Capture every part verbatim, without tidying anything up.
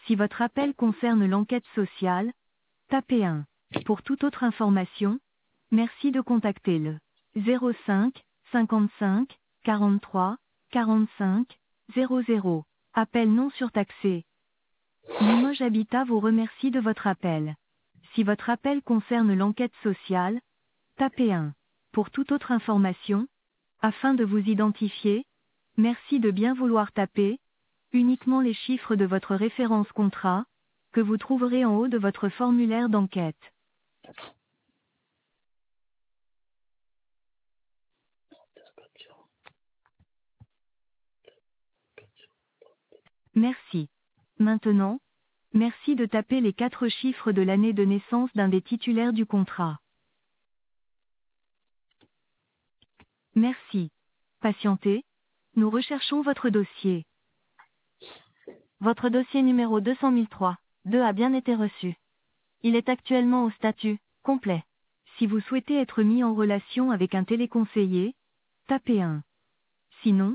Si votre appel concerne l'enquête sociale, tapez un. Pour toute autre information, merci de contacter le zéro cinq, cinquante-cinq, quarante-trois, quarante-cinq, zéro zéro. Appel non surtaxé. Limoges Habitat vous remercie de votre appel. Si votre appel concerne l'enquête sociale, tapez un. Pour toute autre information, afin de vous identifier, merci de bien vouloir taper uniquement les chiffres de votre référence contrat, que vous trouverez en haut de votre formulaire d'enquête. Merci. Maintenant, merci de taper les quatre chiffres de l'année de naissance d'un des titulaires du contrat. Merci. Patientez, nous recherchons votre dossier. Votre dossier numéro deux cent mille trois, deux a bien été reçu. Il est actuellement au statut complet. Si vous souhaitez être mis en relation avec un téléconseiller, tapez un. Sinon,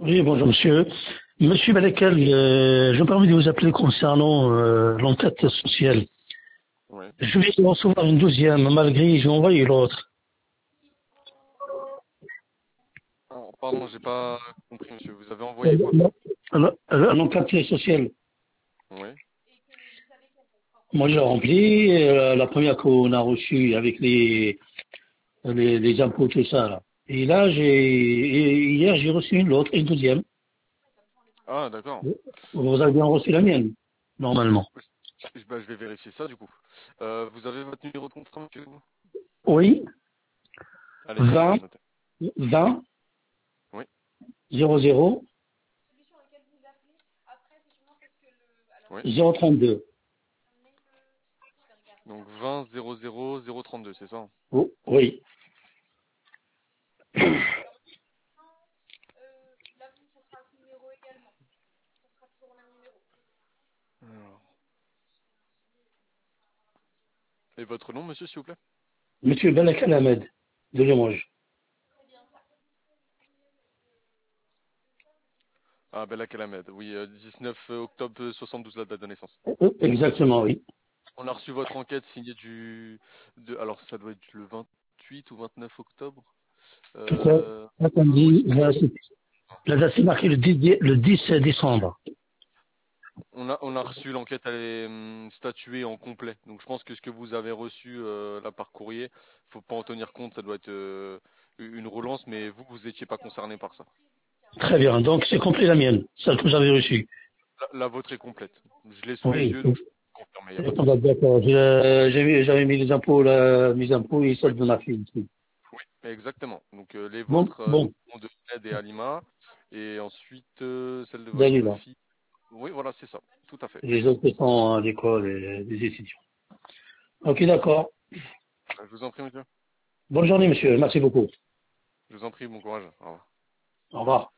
Oui, bonjour monsieur. Monsieur Balakel, euh, je me permets de vous appeler concernant euh, l'enquête sociale. Oui. Je vais en recevoir une douzième, malgré j'ai envoyé l'autre. Alors, pardon, j'ai pas compris, monsieur. Vous avez envoyé quoi? L'enquête sociale. Oui. Moi j'ai rempli euh, la première qu'on a reçue avec les, les, les impôts, tout ça. Là. Et là, j'ai et hier j'ai reçu une l'autre, une douzième. Ah, d'accord. Vous avez bien reçu la mienne, normalement. Je, bah, je vais vérifier ça, du coup. Euh, vous avez votre numéro de contrat, monsieur? Oui, Allez-y, je vous vingt, laisse noter. vingt, Oui. zéro zéro, Oui. zéro trente-deux. Donc vingt zéro zéro zéro trente-deux, c'est ça? Oh, oui. Alors. Et votre nom, monsieur, s'il vous plaît? Monsieur Balakel Ahmed, de Limoges. Ah, Bella Kalamed. Oui, euh, dix-neuf octobre soixante-douze, la date de naissance. Euh, Exactement, oui. On a reçu votre enquête signée du... De... Alors, ça doit être le vingt-huit ou vingt-neuf octobre. Peut-être. Euh... Oui, Attendez, c'est ça. là, c'est là, là, c'est marqué le dix, le dix décembre. On a, on a reçu l'enquête, elle est hum, statuée en complet. Donc je pense que ce que vous avez reçu euh, là par courrier, faut pas en tenir compte, ça doit être euh, une relance, mais vous, vous étiez pas concerné par ça. Très bien. Donc, c'est complet la mienne, celle que vous avez reçue. La, la vôtre est complète. Je l'ai sous les Oui. yeux, donc je peux confirmer, il n'y a pas de souci. D'accord. Je- J'avais j'avais mis les impôts, là, mes impôts et Oui, celles de ma fille aussi. oui, exactement. Donc euh, les Bon, vôtres euh, bon, sont de Ned et Alima, et ensuite euh, celle de votre Dalila. fille. Oui, voilà, c'est ça, tout à fait. Les autres sont à l'école, et des étudiants. Ok, d'accord. Je vous en prie, monsieur. Bonne journée, monsieur. Merci beaucoup. Je vous en prie, bon courage. Au revoir. Au revoir.